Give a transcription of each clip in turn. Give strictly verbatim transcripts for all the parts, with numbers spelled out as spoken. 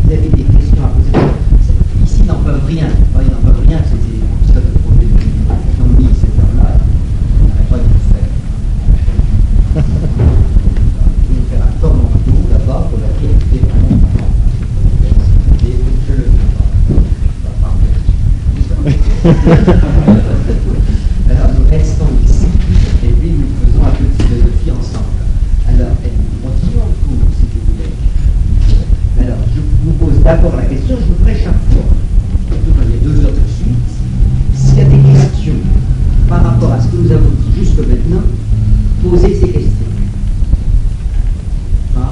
vous avez des questions à poser. Ici, ils n'en peuvent rien. Enfin, ils n'en peuvent rien, c'était pour ça que le problème qu'ils ont mis cette heure-là, on n'aurait pas dû le faire. Il faut faire un commando d'abord pour la vérité vraiment. Et je le fais pas. Alors nous restons ici et puis nous faisons un peu de philosophie ensemble. Alors, continuons le cours si vous voulez. Alors, je vous pose d'abord la question, je vous ferai chaque fois, surtout quand il y a deux heures de suite, s'il y a des questions par rapport à ce que nous avons dit jusque maintenant, posez ces questions. Ah.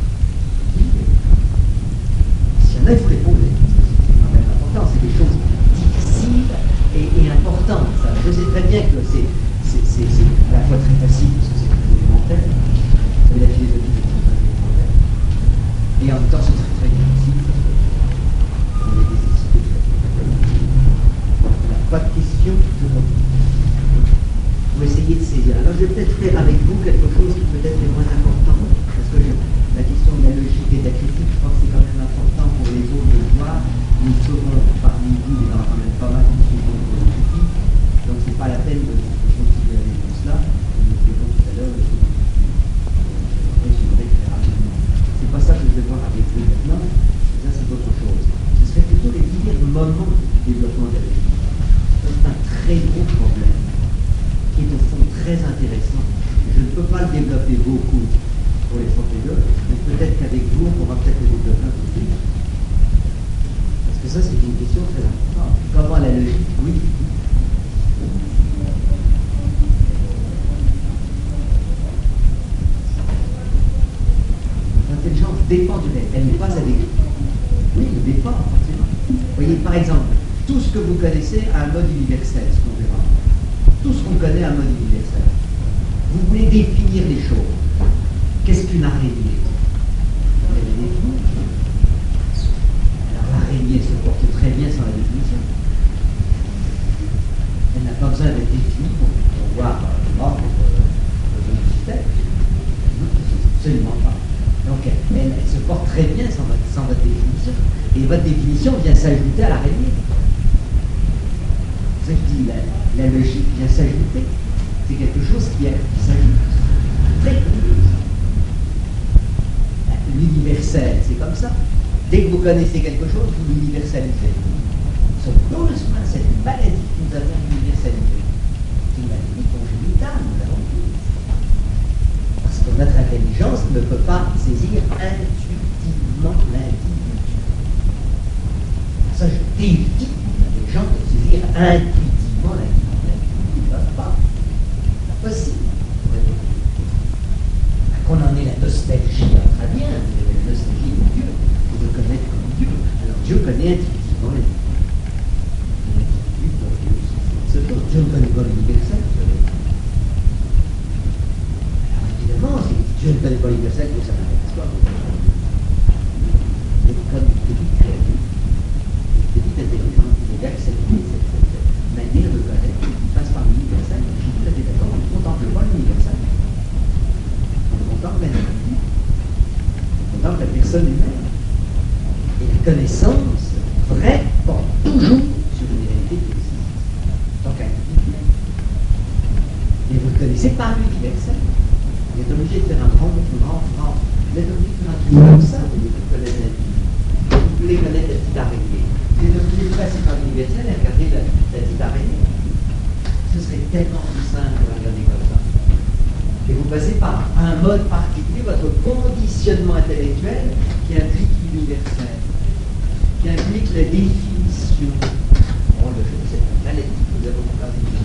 S'il y en a, il faut répondre. C'est quand même important, c'est des choses difficiles et, et importantes. Ça. Je sais très bien que c'est à la fois très facile parce que c'est très élémentaire. Vous savez, la philosophie est très élémentaire. Et en même temps, c'est très très difficile parce qu'on est des décidés très difficiles. Pas de questions, je pour essayer de saisir. Alors, je vais peut-être faire avec vous quelque chose qui peut-être est moins important, parce que je, la question de la logique et de la critique, je pense que c'est quand même important pour les autres de voir. Nous serons parmi vous, il y en aura quand même pas mal qui sont contre la critique, donc c'est pas la peine de, de continuer avec tout cela. Nous verrons tout à l'heure, je résumerai très rapidement. C'est pas ça que je vais voir avec vous maintenant, ça c'est autre chose. Ce serait plutôt les divers moments du développement de la logique. C'est un très gros problème, qui est au fond très intéressant. Je ne peux pas le développer beaucoup pour les fortéleurs, mais peut-être qu'avec vous, on pourra peut-être le développer un peu plus. Parce que ça, c'est une question très importante. Comment la logique, oui. L'intelligence dépend de l'être, elle n'est pas avec vous. Oui, elle dépend, forcément. Vous voyez, par exemple, tout ce que vous connaissez a un mode universel, ce qu'on verra. Tout ce qu'on connaît a un mode universel. Vous voulez définir les choses. Qu'est-ce qu'une araignée? Vous allez définir. Alors l'araignée se porte très bien sans la définition. Elle n'a pas besoin d'être définie pour, pour voir l'ordre de un système. Absolument pas. Donc elle, elle, elle se porte très bien sans votre, sans votre définition. Et votre définition vient s'ajouter à l'araignée. C'est ça que je dis, la, la logique vient s'ajouter. C'est quelque chose qui, qui s'ajoute. Très curieux. L'universel, c'est comme ça. Dès que vous connaissez quelque chose, vous l'universalisez. Ce besoin, cette maladie que nous avons universalisée, c'est une maladie congénitale, nous l'avons dit. Parce que notre intelligence ne peut pas saisir intuitivement l'individu. Ça, je défie l'intelligence de saisir intuitivement l'individu. Ils ne peuvent pas. C'est pas possible. Qu'on en ait la nostalgie, très bien, la nostalgie de Dieu, pour le connaître comme Dieu. Alors Dieu connaît intuitivement l'individu. L'individu pour Dieu aussi. Dieu ne connaît pas l'universel. Alors évidemment, si Dieu ne connaît pas l'universel, ça n'intéresse pas. C'est comme une petite créature, une petite intelligence universalité, cette, cette manière de connaître qui passe par l'universel. Je suis tout à fait d'accord, on ne contemple pas l'universel. On contemple l'individu, on contemple la personne humaine. Et la connaissance vraie porte toujours sur une réalité qui existe. Donc individuelle. Mais vous le connaissez par l'universel. Vous êtes obligé de faire un grand, grand, grand. Vous êtes obligé de faire un truc comme ça, vous voulez connaître l'individu. Vous voulez connaître la petite araignée. Vous êtes obligé de passer par l'universel et regarder la, la petite araignée. Ce serait tellement plus simple de la regarder comme ça. Et vous passez par un mode particulier, votre conditionnement intellectuel qui implique l'universel, qui implique la définition. Bon, le jeu, c'est la maladie que nous avons traduit.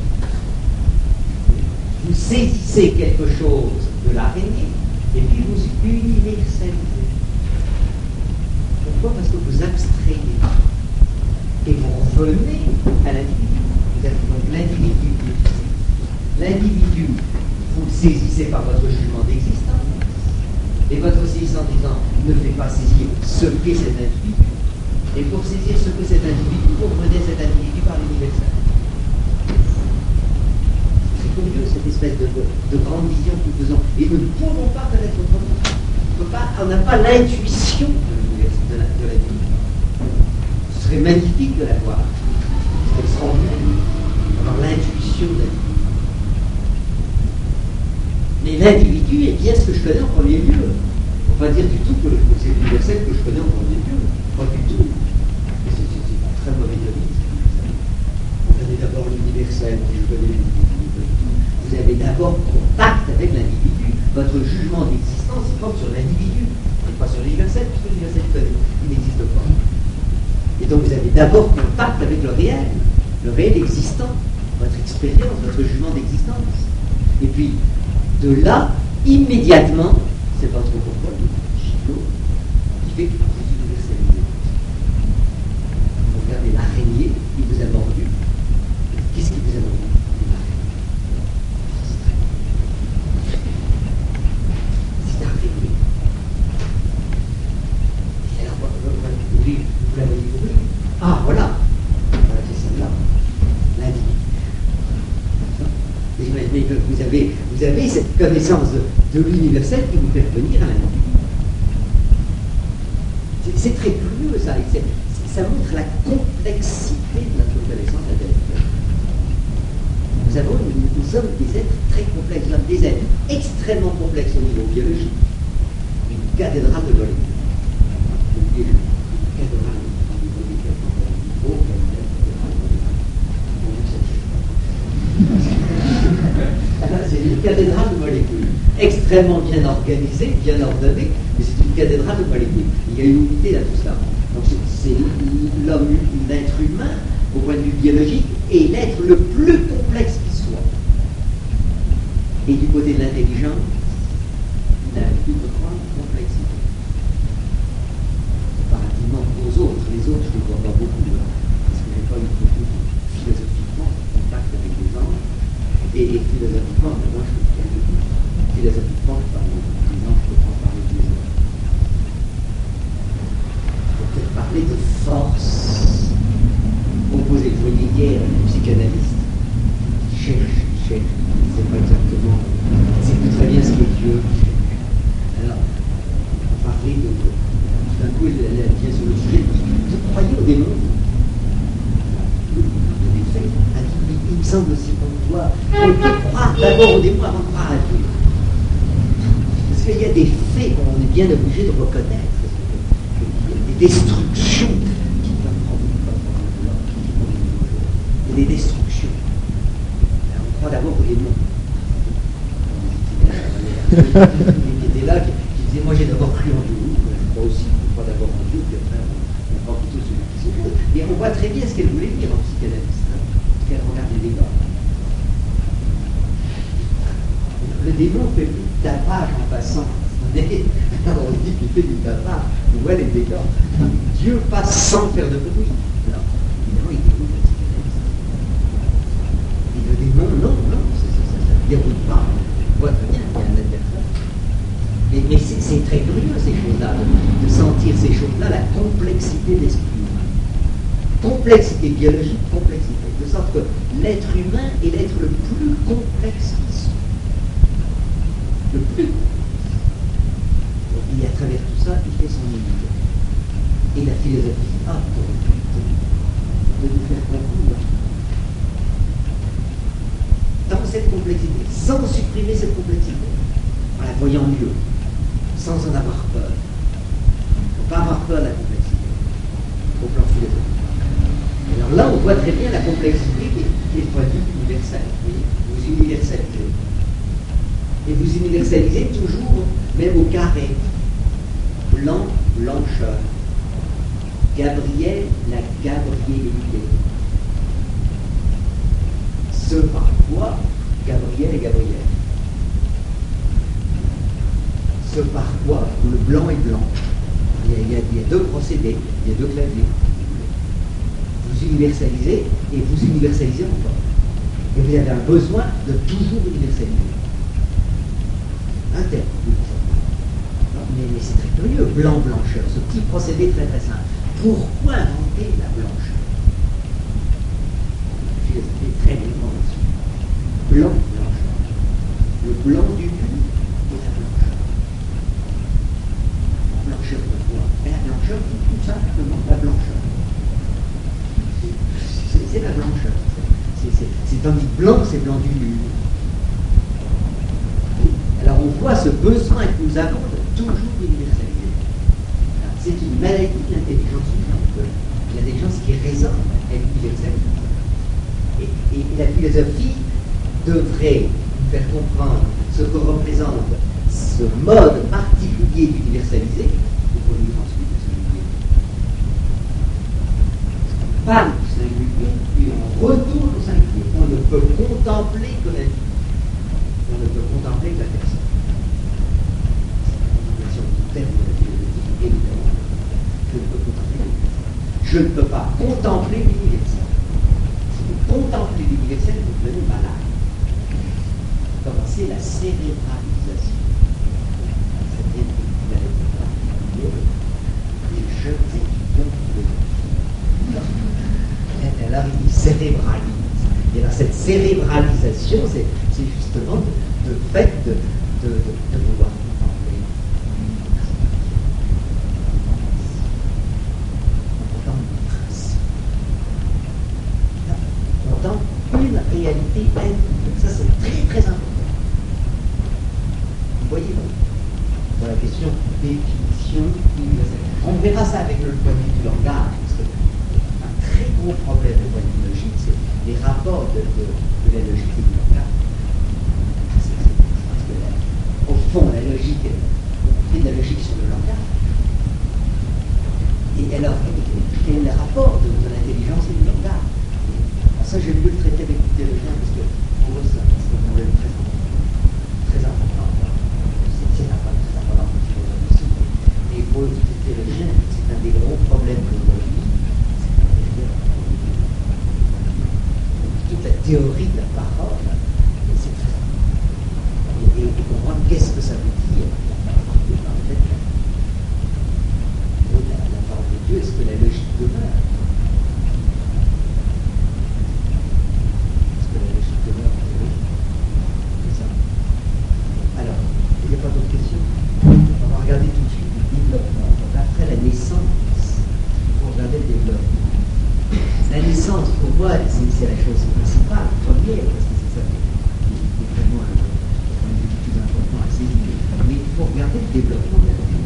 Vous saisissez quelque chose de l'araignée et puis vous universalisez. Pourquoi? Parce que vous abstrayez. Et vous revenez à l'individu. Vous êtes donc l'individu. L'individu, vous le saisissez par votre jugement d'existence. Et votre saisissant disant ne fait pas saisir ce qu'est cet individu. Et pour saisir ce que cet individu, vous revenez cet individu par l'universel. C'est curieux cette espèce de, de, de grande vision que nous faisons. Et nous ne pouvons pas connaître autrement. On n'a pas, pas l'intuition de, de la vie. serait magnifique de la voir. C'est extraordinaire. Avoir l'intuition de l'individu. Mais l'individu est bien ce que je connais en premier lieu. On va dire du tout que c'est l'universel que je connais en premier lieu. Pas du tout. C'est un très mauvais avis. On connaît d'abord l'universel, puis je connais l'individu. Vous avez d'abord contact avec l'individu. Votre jugement d'existence il porte sur l'individu, et pas sur l'universel, puisque l'universel connaît. Il n'existe pas. Et donc vous avez d'abord contact avec le réel, le réel existant, votre expérience, votre jugement d'existence. Et puis, de là, immédiatement, c'est votre pourquoi, le Chico, qui fait que vous universalisez. Vous regardez l'araignée qui vous a mordu. Qu'est-ce qui vous a mordu? C'est araignée. Et alors, vous, vous la voyez courir. Ah, voilà. Voilà, c'est celle-là. L'individu. Mais vous avez, vous avez cette connaissance de, de l'universel qui vous fait revenir à l'individu. C'est, c'est très curieux ça, c'est, ça montre la complexité de notre connaissance intellectuelle. Nous, avons, nous, nous sommes des êtres très complexes, nous sommes des êtres extrêmement complexes au niveau biologique. Une cathédrale de molécules. Une cathédrale de molécules. C'est une cathédrale de molécules, extrêmement bien organisée, bien ordonnée, mais c'est une cathédrale de molécules. Il y a une unité à tout ça. Donc c'est, c'est l'homme, l'être humain, au point de vue biologique, est l'être le plus complexe qui soit. Et du côté de l'intelligence, il a une grande complexité. Comparativement aux autres, les autres, je ne les vois pas beaucoup, hein, parce que je n'ai pas eu beaucoup philosophiquement contact avec les anges. Et, et philosophiquement, moi je peux faire de tout. Philosophiquement, je parle des anges, je peux pas parler des autres. Je peux peut-être parler de force opposée. Je voyais hier un psychanalyste qui cherche, qui cherche, qui ne sait pas exactement, il ne sait plus très bien ce qu'est Dieu. Alors, on parlait de. Tout d'un coup, elle vient sur le sujet. Vous croyez au démon? Il me semble aussi qu'on doit, on peut croire d'abord au démon avant de croire à Dieu. Parce qu'il y a des faits qu'on est bien obligé de reconnaître. Il y a des destructions qui peuvent prendre il y a des destructions. Alors, on croit d'abord au démon. Il était là, qui, qui disait moi j'ai d'abord cru en Dieu. Je crois aussi qu'on croit d'abord en Dieu, puis après on croit plutôt celui qui se pose. Et on voit très bien ce qu'elle voulait dire en psychanalyste. Elle regarde les débats. Le démon fait plus de tapage en passant. On dit qu'il fait du tapage. On voit les dégâts. Dieu passe sans faire de bruit. Alors, évidemment, il déroule la psychanalyse. Et le démon, non, non, ça ne déroule pas. On voit très bien qu'il y a un adversaire. Mais, mais c'est, c'est très curieux, ces choses-là, de, de sentir ces choses-là, la complexité de l'esprit humain. Complexité biologique, complexité. De sorte que l'être humain est l'être le plus complexe qui soit. Le plus complexe. Et à travers tout ça, il fait son unité. Et la philosophie a pour but de nous faire comprendre dans cette complexité, sans supprimer cette complexité, en la voyant mieux, sans en avoir peur. Il ne faut pas avoir peur de la complexité, au plan philosophique. Alors là, on voit très bien la complexité qui est le point de vue universel. Vous universalisez. Et vous universalisez toujours, même au carré. Blanc, blancheur. Gabriel, la gabriélité. Ce par quoi Gabriel et Gabriel. Ce par quoi le blanc est blanc. Il y a, il y a, il y a deux procédés, il y a deux claviers. Vous universalisez et vous universalisez encore. Et vous avez un besoin de toujours universaliser. Un terme. Mais, mais c'est très curieux, blanc-blancheur, ce petit procédé très très simple. Pourquoi inventer la blancheur? Je vais très longtemps là-dessus. Blanc-blancheur. Le blanc du but et la blancheur. La blancheur de quoi? Et la blancheur, tout simplement la blancheur. tandis que blanc, c'est blanc du nul. Alors on voit ce besoin que nous avons de toujours universaliser. C'est une maladie de l'intelligence humaine. L'intelligence qui résonne, elle est universelle. Et, et, et la philosophie devrait nous faire comprendre ce que représente ce mode particulier d'universaliser pour lui ensuite le singulier. On parle du singulier, puis on retourne au singulier. On ne peut contempler que la vie. On ne peut contempler que la personne. C'est la contemplation du terme de la philosophie, évidemment. Je ne peux contempler que je ne peux pas contempler l'universel. Si vous contemplez l'universel, vous devenez malade. Commencez la cérébralisation. C'est bien que vous n'allez pas les jeunes étudiants de alors ils cérébralisent. Et alors cette cérébralisation, c'est, c'est justement le fait de, de, de, de vouloir contempler une réalité individuelle. Ça, c'est très très important. Vous voyez, dans la question définition universelle. On verra ça avec le point de vue du langage, parce que un très gros problème de point de vue logique, c'est les rapports de, de, de la logique et du langage. C'est, c'est, parce que, la, au fond, la logique, on fait de la logique sur le langage. Et alors, quel est le rapport de, de l'intelligence et du langage? Ça, j'ai voulu le traiter avec les théologiens parce que pour eux, c'est un problème très important. Très important. C'est, c'est un problème très important pour les philosophes aussi. Et pour les théologiens, c'est un des gros problèmes que l'on vit. C'est toute la théorie de la parole, c'est très important. Et, et, et comprendre qu'est-ce que ça veut dire, la parole de Dieu, en fait, la, la parole de Dieu, est-ce que la logique demeure? Alors, il n'y a pas d'autres questions? On va regarder tout de suite le développement. Donc, après la naissance, il faut regarder le développement. La naissance, pour moi, c'est, c'est la chose principale, première, parce que c'est ça qui est vraiment le point de vue le plus important à saisir. Mais il faut regarder le développement de la logique.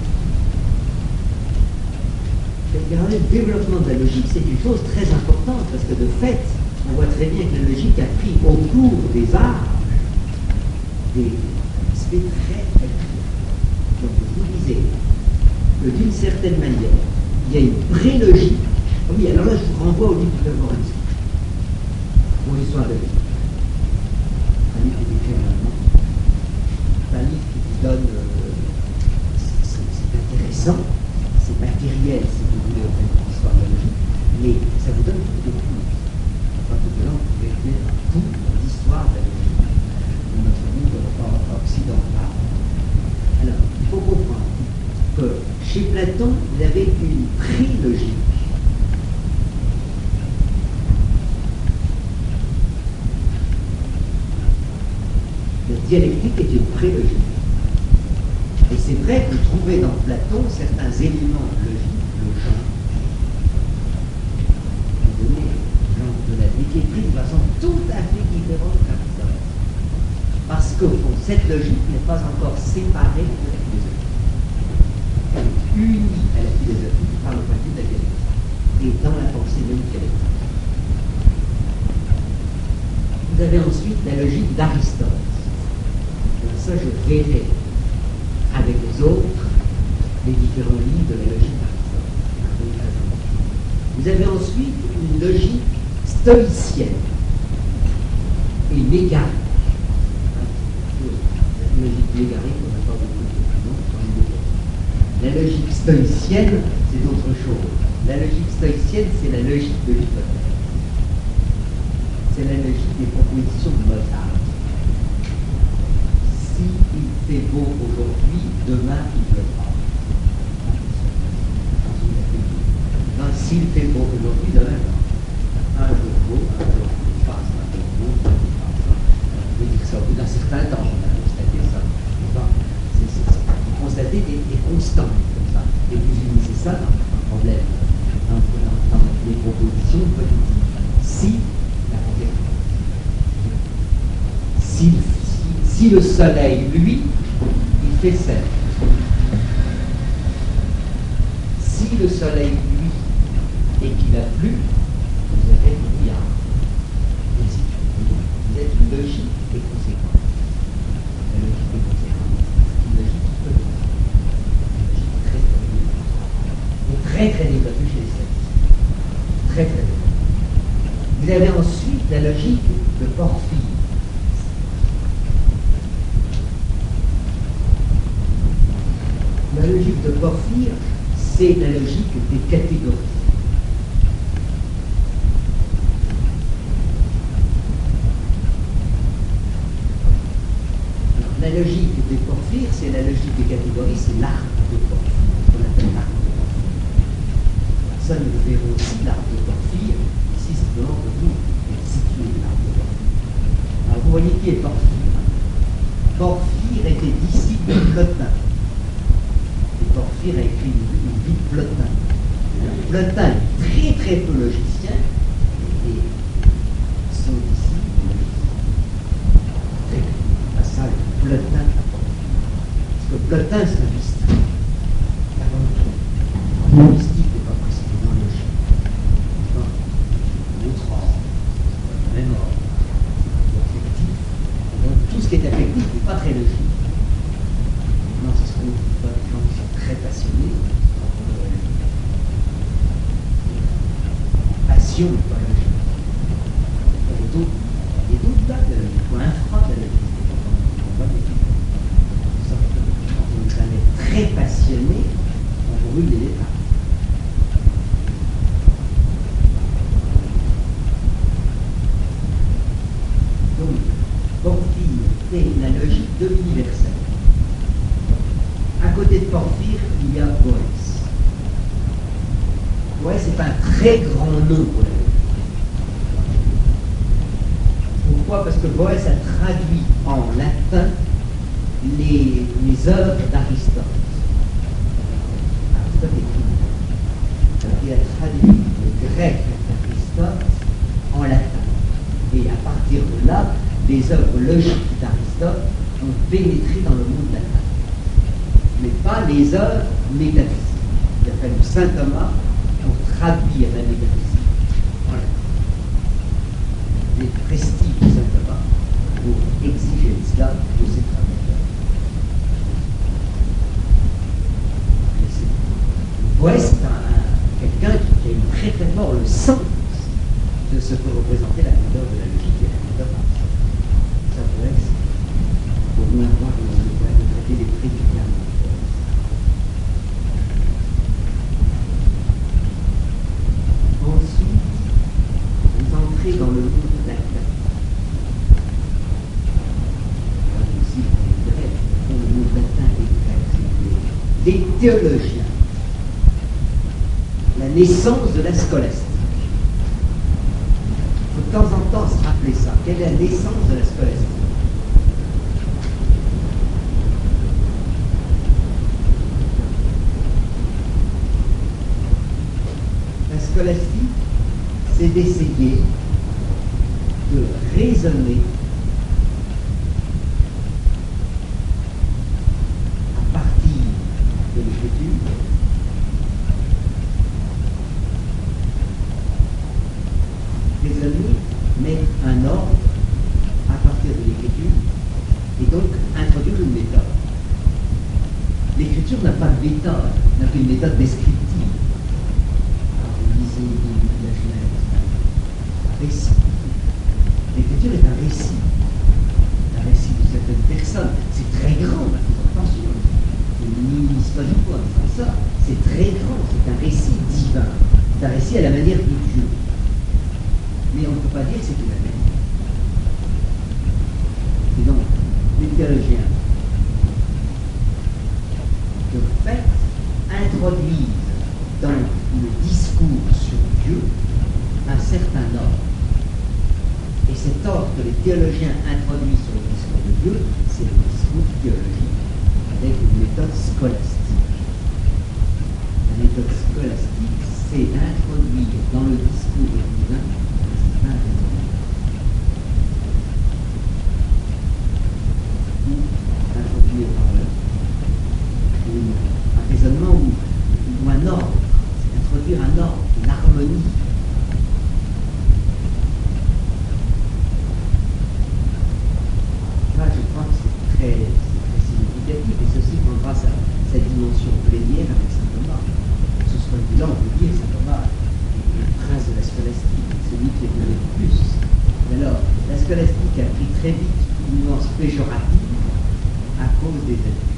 Regarder le développement de la logique, c'est une chose très importante, parce que de fait, on voit très bien que la logique a pris au cours des âges des aspects très très clés. Donc vous disiez que d'une certaine manière, il y a une pré-logique. Oui, alors là je vous renvoie au livre de Moritz, pour l'histoire de la vie. Un livre qui est écrit en allemand. C'est un livre qui vous donne. Euh, c'est, c'est intéressant, c'est matériel si vous voulez en fait l'histoire de la logique, mais ça vous donne beaucoup de cours. Parce que là, vous pouvez faire un coup dans l'histoire de la logique de notre monde occidental. Alors, il faut comprendre que chez Platon, il y avait une pré-logique. La dialectique est une pré-logique. Et c'est vrai que vous trouvez dans Platon certains éléments logiques, le genre, de la vie qui est prise de façon tout à fait différente de l'Aristote. Parce qu'au fond, cette logique n'est pas encore séparée de la philosophie. Elle est unie à la philosophie par le point de vue de la dialectique et dans la pensée même dialectique. Vous avez ensuite la logique d'Aristote. Ça, je verrai avec les autres les différents livres de la logique d'Aristote. Vous avez ensuite une logique stoïcienne et mégarique. La logique mégarique, on n'a pas beaucoup de documents. La logique stoïcienne, c'est autre chose. La logique stoïcienne, c'est la logique de l'hypothèse. C'est la logique des propositions de Mozart. Si il fait beau aujourd'hui, demain il pleuvra. Non, s'il fait beau aujourd'hui, demain non. Un jour beau, un jour il passe, un jour beau, un jour il passe. On peut dire ça au bout d'un certain temps, on a constaté ça. C'est, c'est, c'est, vous constatez des, des constantes comme ça. Et vous unissez ça dans un problème, dans, dans, dans les propositions politiques. Si la conversion. Si le soleil, lui, il fait sept. Si le soleil, lui, et qu'il a plu, vous avez brouillard. Et ainsi de suite. Vous êtes une logique des conséquences. La logique des conséquences, c'est une logique peu de temps. Une logique très très et très très développée chez les statistiques. Très très développée. Vous avez ensuite la logique de Porphyre. La logique de Porphyre, c'est la logique des catégories. Alors, la logique des Porphyres, c'est la logique des catégories, c'est l'art de Porphyre, qu'on appelle l'art de Porphyre. Ça, nous verrons aussi l'art de Porphyre, ici simplement pour vous situer l'art de Porphyre. Alors, vous voyez qui est Porphyre? Porphyre était disciple de Plotin. Porphyre a écrit une, une vie de Plotin. Plotin est très très peu logicien et son disciple très peu. Passage de Plotin à Porphyre. Parce que Plotin c'est un mystique. Avant tout, le mystique n'est pas précisément logique. Non, l'autre ordre, même ordre, affectif. Donc tout ce qui est affectif n'est pas très logique. Non, c'est ce qu'on dit pas des gens qui sont très passionnés. Passion, pas logique. Il y a d'autres, il y a d'autres dates de la logique, ou infra de la logique. Quand on est jamais très passionné, on brûle des détails. Donc, Porphyre est la logique de l'universel. À côté de Porphyre, il y a Boès. Boès est un très grand nom pour la logique. Pourquoi? Parce que Boès a traduit en latin les, les œuvres d'Aristote. Aristote est il a traduit le grec d'Aristote en latin. Et à partir de là, les œuvres logiques d'Aristote ont pénétré dans le monde latin. Mais pas les œuvres métaphysiques. Il a fallu saint Thomas pour traduire la métaphysique. Voilà. Les prestiges de saint Thomas pour exiger cela de ses traducteurs. Boès, c'est un, un, quelqu'un qui a eu très très fort le sens de ce que représentait la grandeur de la logique et la grandeur de ça. Boès, pour bien voir comment on pourrait traiter les prédicats. Ensuite, vous entrez dans le monde latin. Aussi, dans le monde latin et grec, les théologiens. La naissance de la scolastique. Il faut de temps en temps se rappeler ça. Quelle est la naissance de la scolastique? La scolastique, c'est d'essayer de raisonner à partir de l'écriture raisonner, mettre un ordre à partir de l'écriture et donc introduire une méthode. L'écriture n'a pas de méthode, n'a qu'une méthode descriptive. Alors, vous lisez la Genèse, un récit. L'écriture est un récit. Un récit de certaines personnes. C'est très grand, attention. Je ne minimise pas du tout en disant ça. C'est très grand, c'est un récit divin. C'est un récit à la manière de Dieu. Mais on ne peut pas dire que c'est une année. Et donc, les théologiens, de fait, introduisent dans le discours sur Dieu un certain ordre. Et cet ordre que les théologiens introduisent sur le discours de Dieu, c'est le discours théologique, avec une méthode scolastique. La méthode scolastique, c'est d'introduire dans le discours divin scolastique a pris très vite une nuance péjorative à cause des abus.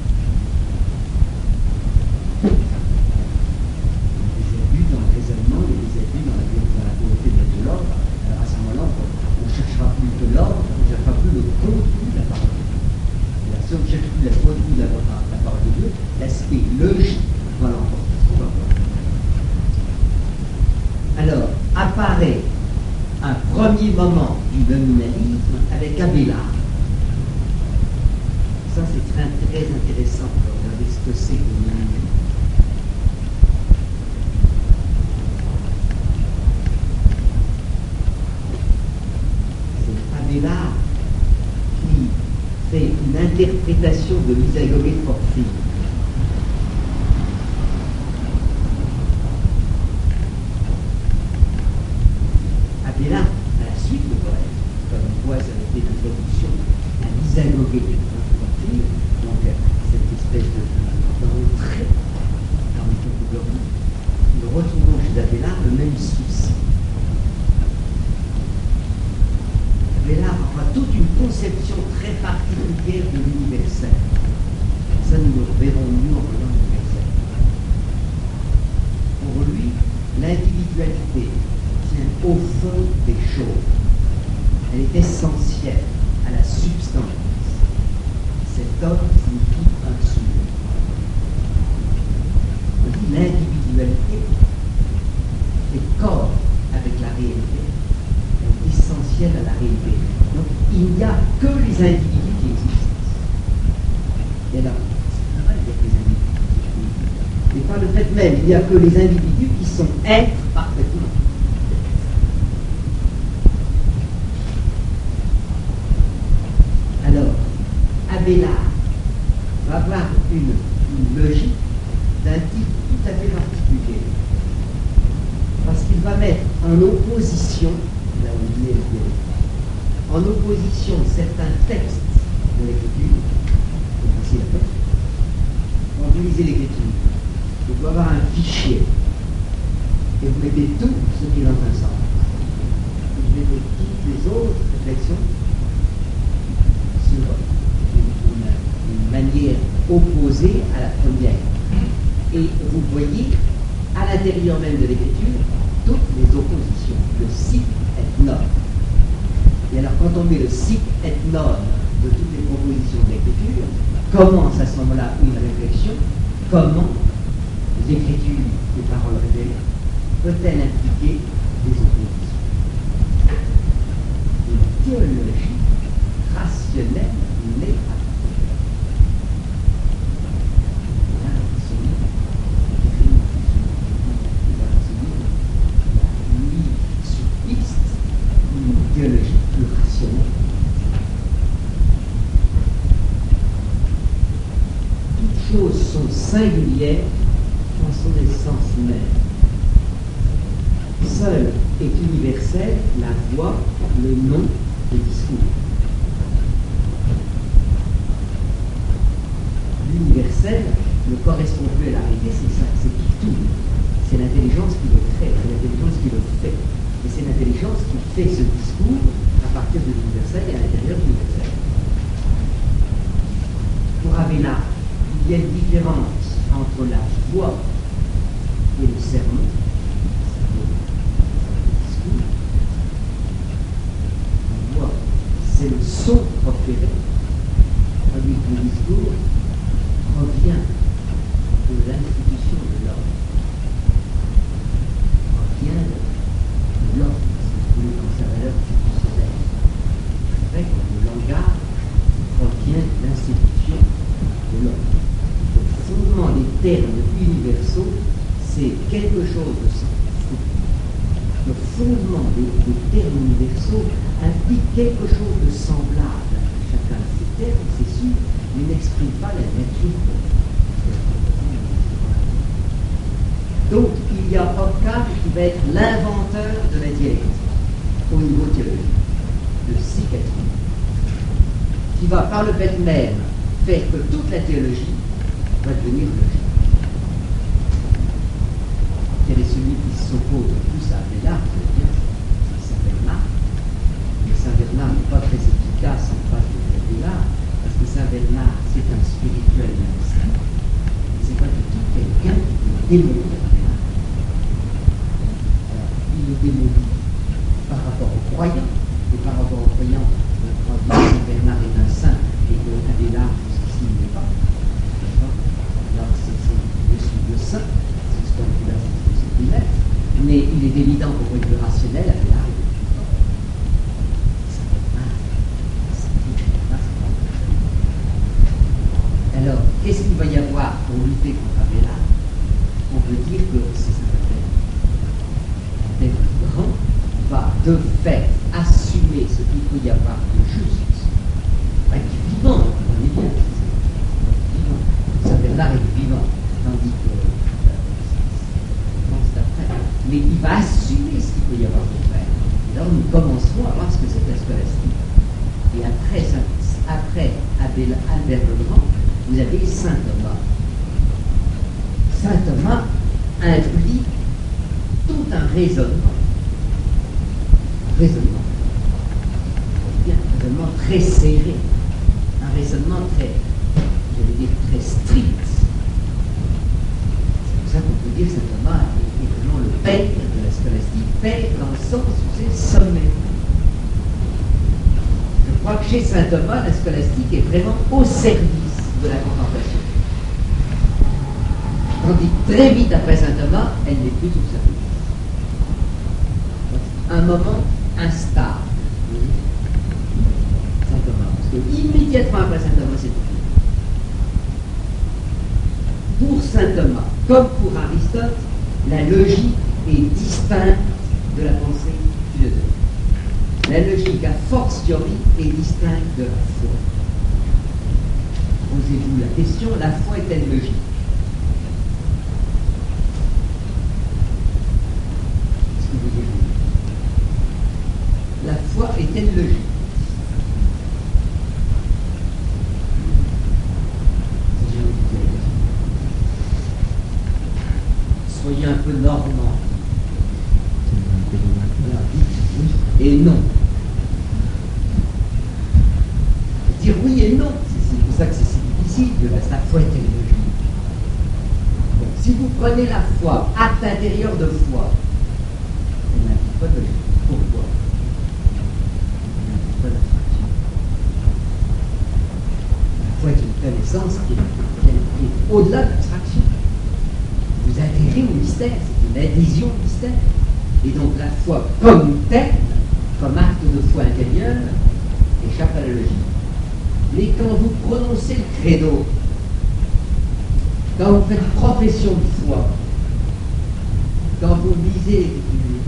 Des abus dans le raisonnement et des abus dans la, dans la volonté de mettre de l'ordre. Alors à ce moment-là, on ne cherchera plus que l'ordre, on ne cherchera plus le contenu de la parole de Dieu. Et là, si on ne cherche plus le contenu de la, la parole de Dieu, l'aspect logique va l'emporter. On va voir. Alors, apparaît un premier moment du nominalisme avec Abélard. Ça, c'est très, très intéressant de regarder ce que c'est que le nominalisme. C'est Abélard qui fait une interprétation de l'Isagogée de Porphyre. Et là, à la suite, le poète, comme on voit, ça a été l'introduction à l'Isagogée de Porphyre, donc cette espèce de d'entrée dans le temps de Gordy. Nous retrouvons chez Abélard le même souci. Abélard aura toute une conception très particulière de l'universel. Ça, nous le verrons mieux en voyant l'universel. Pour lui, l'individualité au fond des choses. Elle est essentielle à la substance. Cet homme signifie un souvenir. On dit l'individualité est corps avec la réalité, elle est essentielle à la réalité. Donc il n'y a que les individus qui existent. Et là, c'est vrai, il y a que les individus. Et par le fait même, il n'y a que les individus qui sont êtres parfaitement. Abélard va avoir une, une logique d'un type tout à fait particulier. Parce qu'il va mettre en opposition, là où il est, en opposition certains textes de l'Écriture, c'est facile à faire. Quand vous lisez l'Écriture, vous pouvez avoir un fichier et vous mettez tout ce qui est dans un sens. Vous mettez toutes les autres réflexions sur une manière opposée à la première. Et vous voyez, à l'intérieur même de l'écriture, toutes les oppositions. Le sic et non. Et alors, quand on met le sic et non de toutes les propositions de l'écriture, commence à ce moment-là une réflexion. Comment l'écriture des paroles révélées peut-elle impliquer des oppositions? Une théologie rationnelle n'est pas. Théologie plus rationnelle. Toutes choses sont singulières en son essence même. Seul est universel la voix, le nom, le discours. L'universel ne correspond plus à la réalité, c'est ça, c'est tout. C'est l'intelligence qui le crée, c'est l'intelligence qui le fait. Et c'est l'intelligence qui fait ce discours à partir de l'universel et à l'intérieur de l'universel. Pour Abélard, il y a une différence entre la voix et le sermon, le discours. La voix, c'est le son proféré, tandis que le discours revient de l'institution de l'ordre. Revient de l'ordre, c'est dans sa valeur institutionnelle. C'est vrai que le langage provient de l'institution de l'ordre. Le fondement des termes universaux, c'est quelque chose de scientifique. Le fondement des, des termes universaux implique quelque chose de semblable à chacun de ces termes, c'est sûr, mais n'exprime pas la nature de l'ordre. Donc, il y a Occam qui va être l'inventeur de la dialectique au niveau théologique, le psychiatrie, qui va par le fait même faire que toute la théologie va devenir logique. Quel est celui qui s'oppose le plus à Abélard? C'est bien, c'est Saint Bernard. Mais Saint Bernard n'est pas démolit Bernard. Alors, il le démolit par rapport aux croyants, et par rapport aux croyants, on dit que Bernard est un saint et que Abélard, jusqu'ici, il n'est pas. Alors, c'est, c'est, je suis le saint, c'est ce qu'on dit là, c'est ce qu'il est. Mais il est évident qu'au point de vue rationnel, Abélard est plus fort. Ça peut pas. Ça peut pas. Alors, qu'est-ce qu'il va y avoir pour lutter contre Abélard? On peut dire que c'est ça peut être grand va de fait assumer ce qu'il peut y avoir de juste, avec du vivant, on est bien, vivant. Ça Bernard est vivant, tandis que euh, c'est après. Mais il va assumer ce qu'il peut y avoir de fait. Et là, nous commencerons à voir ce que c'est que la scolastique. Et après, ça, après Abel, Albert le Grand, vous avez Saint Thomas. Saint Thomas implique tout un raisonnement. Un raisonnement. Un raisonnement très serré. Un raisonnement très, je vais dire, très strict. C'est pour ça qu'on peut dire que Saint Thomas est, est vraiment le père de la scolastique. Père dans le sens où c'est sommet. Je crois que chez Saint Thomas, la scolastique est vraiment au service de la contemplation. Tandis que très vite après Saint Thomas, elle n'est plus au service. Un moment instable. Saint Thomas. Parce que immédiatement après Saint Thomas, c'est fini. Pour Saint Thomas, comme pour Aristote, la logique est distincte de la pensée philosophique. La logique, a fortiori, est distincte de la foi. Posez-vous la question, la foi est-elle logique? Qu'est-ce que vous dites? La foi est-elle logique? Soyez un peu normand. Et non. Dire oui et non, c'est pour ça que c'est si difficile de la foi est-elle logique. Donc, si vous prenez la foi, acte intérieur de foi, elle n'implique pas de logique. Pourquoi? Elle n'implique pas d'abstraction. La foi est une connaissance qui est, qui est, qui est au-delà de l'abstraction. Vous adhérez au mystère, c'est une adhésion au mystère. Et donc la foi comme telle, comme acte de foi intérieure, échappe à la logique. Mais quand vous prononcez le credo, quand vous faites profession de foi, quand vous lisez l'Écriture,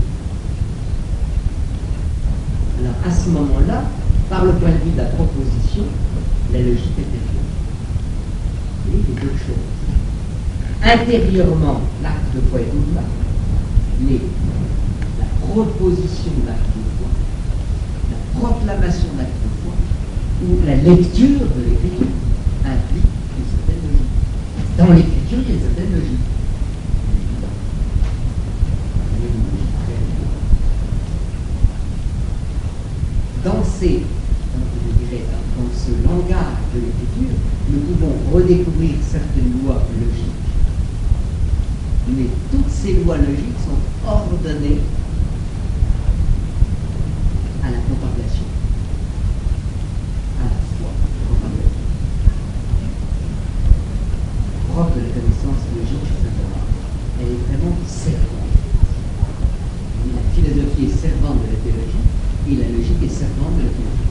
alors à ce moment-là, par le point de vue de la proposition, la logique est intérieure. Il y a deux choses. Intérieurement, l'acte de foi est au-delà, mais la proposition d'acte de foi, la proclamation d'acte de foi, ou la lecture de l'écriture implique une certaine logique. Dans l'écriture, il y a une certaine logique. Dans ces, je dirais, dans ce langage de l'écriture, nous pouvons redécouvrir certaines lois logiques. Mais toutes ces lois logiques sont ordonnées à la contemplation, à la foi. Propre de la connaissance logique de Saint Thomas, elle est vraiment servante. La philosophie est servante de la théologie et la logique est servante de la théologie.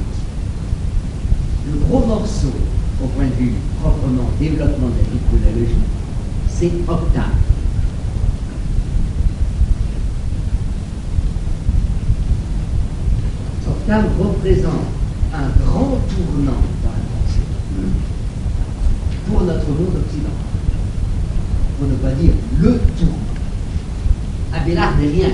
Le gros morceau, au point de vue proprement développement de la vie de la logique, c'est Octave. Octave représente un grand tournant dans la pensée pour notre monde occidental, pour ne pas dire le tournant. Abélard n'est rien.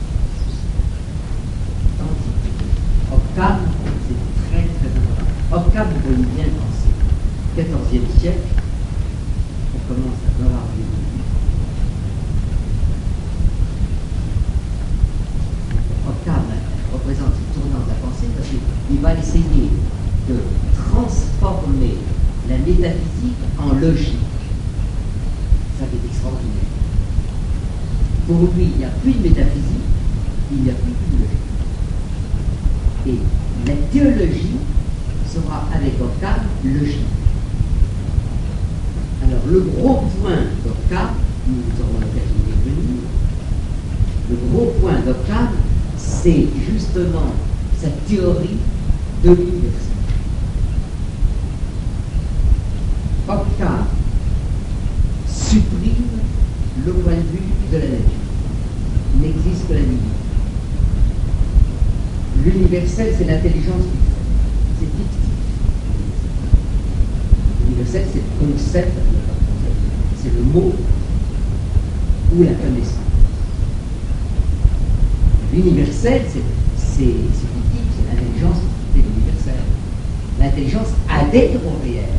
Octave, c'est très très important. Octave, vous voyez bien penser. quatorzième siècle, on commence à voir les débuts. Octave représente ce tournant de la pensée parce qu'il va essayer de transformer la métaphysique en logique. Ça, c'est extraordinaire. Pour lui, il n'y a plus de métaphysique, il n'y a plus de logique. Et la théologie sera avec Ockham logique. Alors le gros point d'Ockham, nous aurons l'occasion d'y revenir, le gros point d'Ockham, c'est justement sa théorie de l'universel. Ockham supprime le point de vue de la nature. Il n'existe que la divinité. L'universel, c'est l'intelligence qui fait. C'est fictif. L'universel, c'est le concept, c'est le mot ou la connaissance. L'universel, c'est fictif, c'est l'intelligence qui fait l'universel. L'intelligence adhère au réel.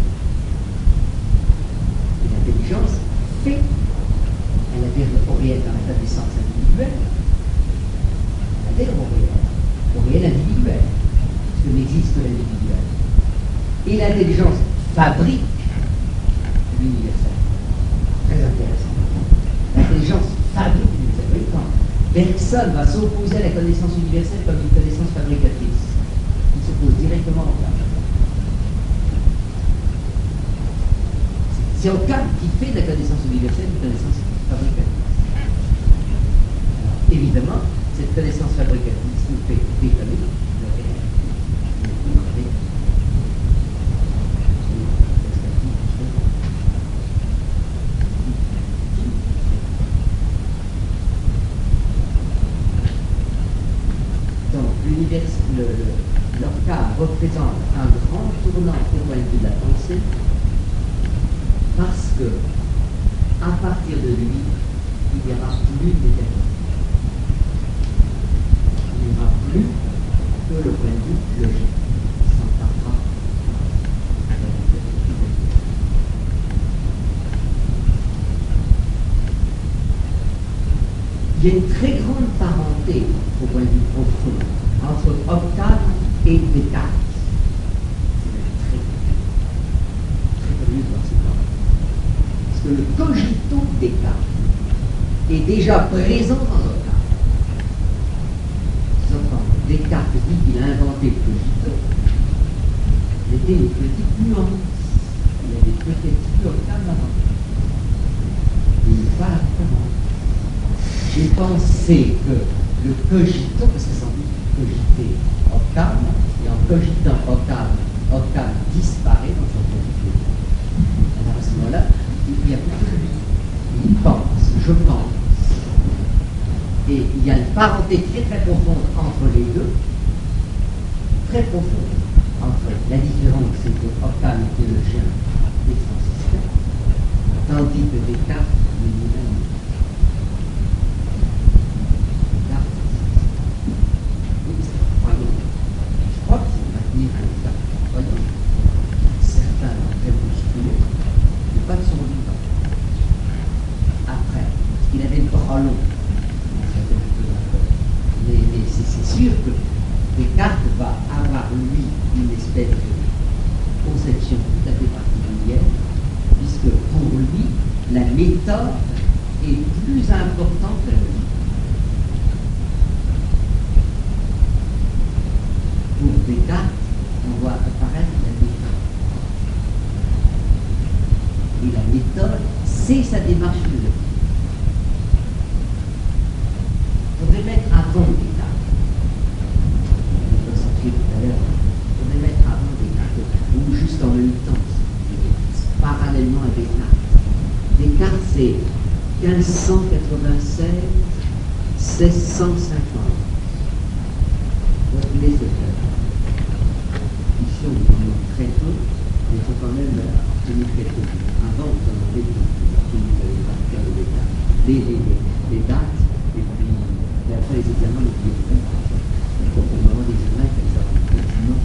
Et l'intelligence fait. Elle adhère au réel dans la connaissance individuelle. Elle adhère au réel. Au réel individuel, parce que n'existe que l'individuel. Et l'intelligence fabrique l'universel. Très intéressant. L'intelligence fabrique l'universel. Personne ne va s'opposer à la connaissance universelle comme une connaissance fabricatrice. Il s'oppose directement au cas. C'est Ockham qui fait de la connaissance universelle une connaissance fabricatrice. Alors, évidemment, cette connaissance fabricatrice nous fait déconner le réel. Donc, l'univers, le, le, leur cas représente un grand tournant au point de vue de la pensée, parce que, à partir de lui, il n'y aura plus d'éternité. Il n'y aura plus que le point de vue logique. Il s'emparera de l'éternité. Il y a une très grande parenté, au point de vue profond, entre Ockham et Descartes. C'est très, très curieux de voir ces parents. Parce que le cogito de Descartes est déjà présent dans Ockham. Descartes dit qu'il a inventé le cogito. C'était une petite nuance. Il y avait peut-être eu Ockham avant. Il n'est pas comment. J'ai pensé que le cogito, parce que sans doute cogiter Ockham, et en cogitant Ockham, Ockham disparaît dans son cogito. Alors à ce moment-là, il n'y a plus que lui. Il pense, je pense. Et il y a une parenté très très profonde entre les deux, très profonde, entre la différence, c'est que Ockham était le chien des franciscains, tandis que Descartes est lui-même. Je crois qu'il faut maintenir un état croyant. Certains l'ont très bousculé, mais pas de son vivant. Après, il avait le bras long. Mais, mais c'est sûr que Descartes va avoir, lui, une espèce de conception tout à fait particulière, puisque pour lui, la méthode est plus importante que la logique. Pour Descartes, on voit apparaître la méthode. Et la méthode, c'est sa démarche philosophique. Il faudrait mettre avant Descartes. On va sortir tout à l'heure. Il faudrait mettre avant Descartes, ou juste en même temps, parallèlement à Descartes. Descartes, c'est quinze cent quatre-vingt-seize à seize cent cinquante. Retenez cette fiction, nous en avons très peu, mais il faut quand même obtenir quelques choses. Avant, vous en avez obtenu par cœur de Descartes. Les, les, les, les dates, et puis et après les examens, les biographie. Donc on va avoir des examens comme ça, effectivement,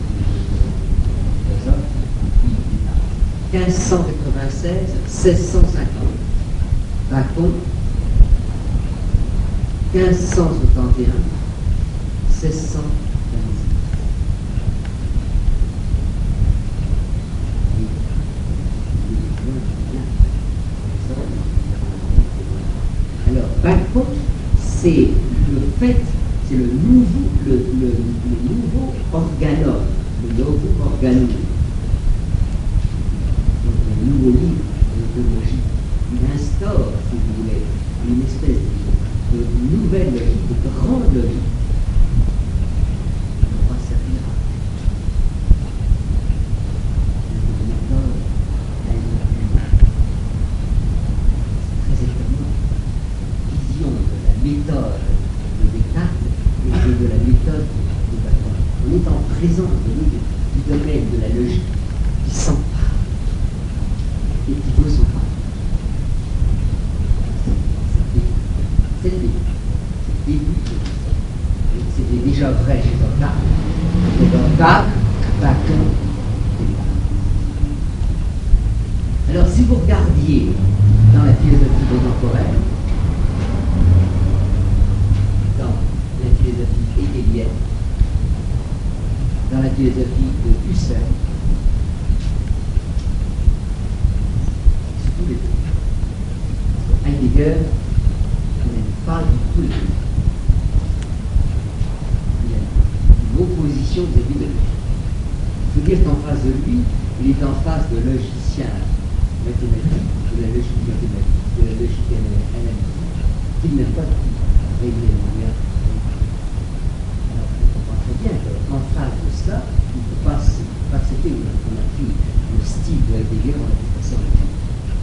quinze cent quatre-vingt-seize à seize cent cinquante. Bacon, quinze cent soixante et un, seize cent vingt-six. Alors, Bacon, c'est le fait, c'est le nouveau, le, le, le nouveau organome, le nouveau organome. Donc, un nouveau livre d'ontologie. Il instaure, si vous voulez, une espèce de, de nouvelle logique, de grande logique. On va servir à une méthode, à une très étonnante vision de la méthode de Descartes et de la méthode de Bacon. On est en présence de nous, du domaine de la logique qui s'empare et qui veut s'emparer. C'est le début. C'est le début. C'était déjà vrai chez Descartes. Chez Descartes, Bacon, Descartes. Alors, si vous regardiez dans la philosophie contemporaine, dans la philosophie hegelienne, dans la philosophie de Husserl, surtout les deux. Heidegger n'aime pas du tout les deux. Il y a une opposition vis-à-vis de lui. Il faut dire qu'en face de lui, il est en face de logiciens mathématiques, de la logique mathématique, de la logique analytique, qu'il n'aime pas du tout régler le lien. Alors, on comprend très bien qu'en face de cela, il ne peut pas accepter. On a pris le style de Heidegger, on l'a fait passer en étude.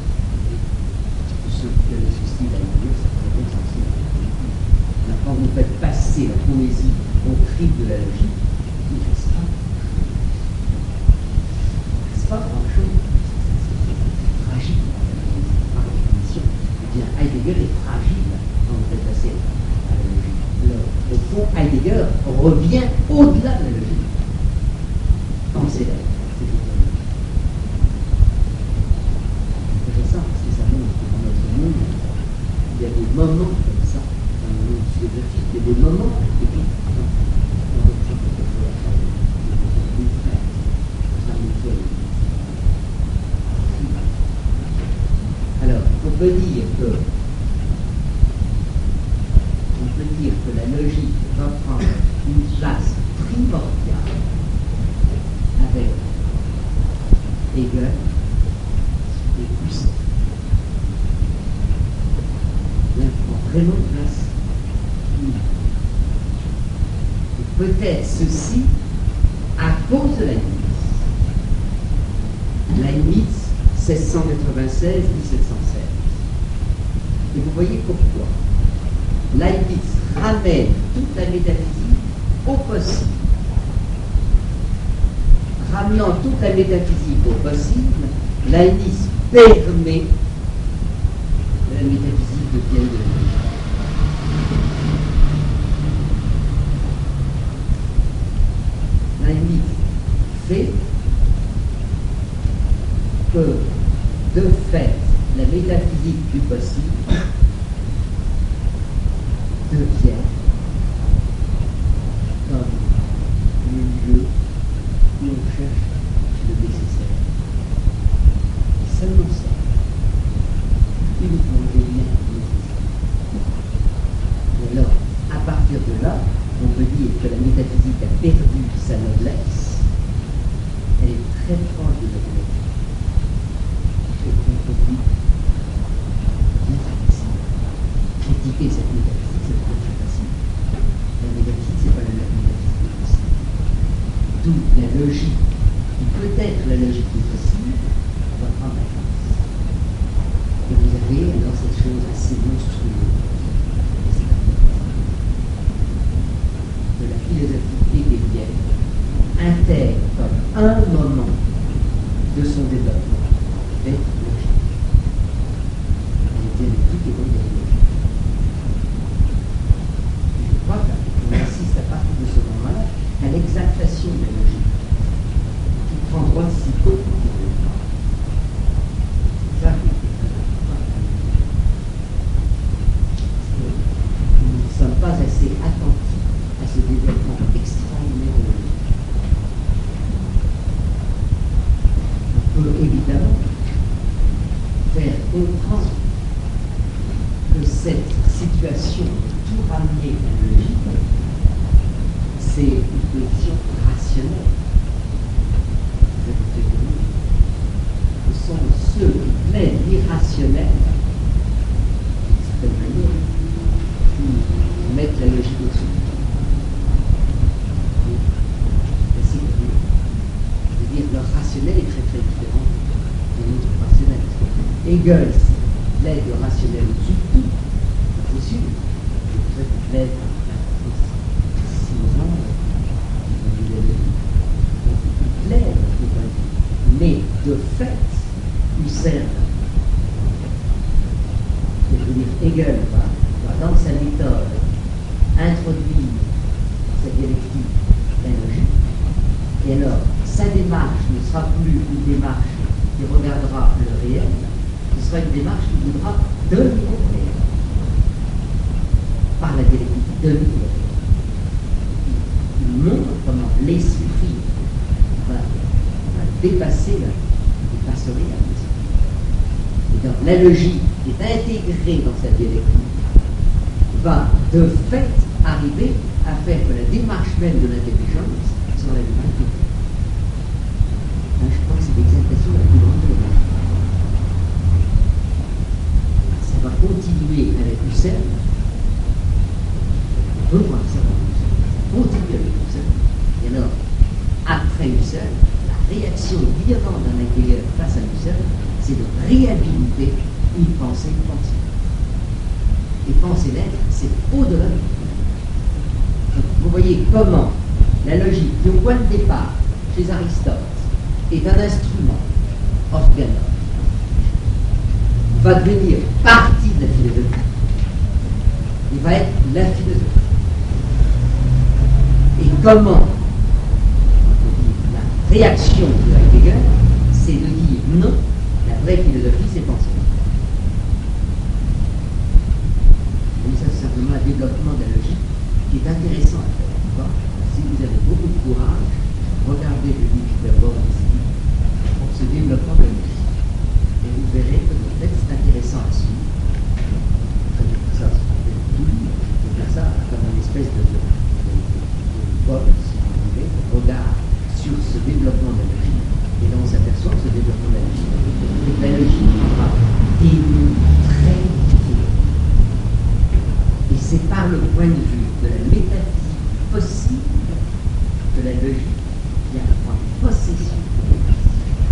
Ceux qui avaient ce style à Heidegger, ça pourrait être sensible. Quand vous faites passer la poésie au cri de la logique, il ne reste pas. Il ne reste pas grand-chose. C'est fragile, par définition. Eh bien, Heidegger est fragile quand vous faites passer à la logique. Alors, au fond, Heidegger revient au-delà de la logique. Quand c'est là. C'est intéressant parce que ça montre que dans notre monde, il y a des moments comme ça, dans le monde philosophique, il y a des moments, et puis, on reprend peut-être la fin de frères, ça nous fait. Alors, on peut dire que on peut dire que la logique va prendre une place primordiale avec Hegel et Husserl. Elle prend vraiment une place unique. Et peut-être ceci à cause de Leibniz. Leibniz, seize cent quatre-vingt-seize à dix-sept cent seize. Et vous voyez pourquoi. Leibniz ramène toute la métaphysique au possible. Ramenant toute la métaphysique au possible, Leibniz permet la métaphysique devienne de lui. Leibniz fait que, de fait, la métaphysique du possible devient comme le lieu où on cherche le nécessaire. Seulement ça. Uniquement les liens nécessaires. Et alors, à partir de là, on peut dire que la métaphysique a perdu sa noblesse. Elle est très proche de la métaphysique. Et on peut dire, bien facile. Critiquer cette métaphysique, c'est très très facile. La métaphysique, c'est pas la même métaphysique possible. D'où la logique, qui peut être la logique du possible, va prendre la place. Et vous avez alors cette chose assez monstrueuse de la philosophie hegelienne intègre comme un moment de son développement d'être logique. Elle est dialectique et donc logique. Je crois qu'on assiste à partir de ce moment-là à l'exaltation de la logique qui prend droit si peu pour qu'il ne pas. Ça, nous ne sommes pas assez attentifs à ce développement extraordinaire de la logique. On peut évidemment faire comprendre que cette situation de tout ramener à la logique, c'est une position rationnelle. Ce sont ceux qui plaident l'irrationnel, d'une certaine manière, qui mettent la logique au-dessus. C'est-à-dire leur rationnel est très très différent de notre rationnel. Hegel plaide le rationnel au-dessus de tout, c'est sûr. C'est pour ça qu'il plaide six ans, il plaide, mais de fait, Husserl, je veux dire Hegel, va, va dans sa méthode introduire sa dialectique la logique, et alors sa démarche ne sera plus une démarche qui regardera le réel, ce sera une démarche qui voudra dominer le réel par la dialectique, dominer le réel. Il montre comment l'esprit va, va dépasser la, dépasserait la musique. Et donc la logique qui est intégrée dans sa dialectique va de fait arriver à faire que la démarche même de l'intelligence soit la démarche de l'esprit. Je crois que c'est l'exaltation la plus grande de la vie. Ça va continuer avec Husserl. On peut voir ça avec Husserl. Ça continue avec Husserl. Et alors, après Husserl, la réaction violente d'un Heidegger face à Husserl, c'est de réhabiliter une pensée pensée. Et penser l'être, c'est au-delà de tout. Vous voyez comment la logique, qui au point de départ, chez Aristote, est un instrument organal, va devenir partie de la philosophie et va être la philosophie. Et comment la réaction de Heidegger, c'est de dire non, la vraie philosophie, c'est penser. Donc ça, c'est simplement un développement de la logique qui est intéressant à faire. Si vous avez beaucoup de courage, regardez le livre d'abord ici, pour ce développement de la logique. Et vous verrez que peut-être c'est intéressant à suivre. Ça, c'est tout lire. Vous faire ça comme une espèce de, de, de, de vol, si vous voulez, de regard sur ce développement de la logique. Et là, on s'aperçoit que ce développement de la logique, que la logique prendra des mots très différents. Et c'est par le point de vue de la métaphysique possible que la logique vient prendre possession de la métaphysique.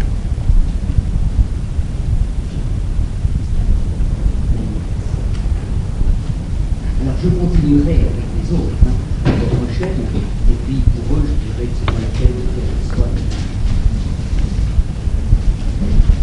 Alors je continuerai avec les autres, hein, la prochaine, et puis pour eux, je dirais que c'est pas la peine de faire le soin.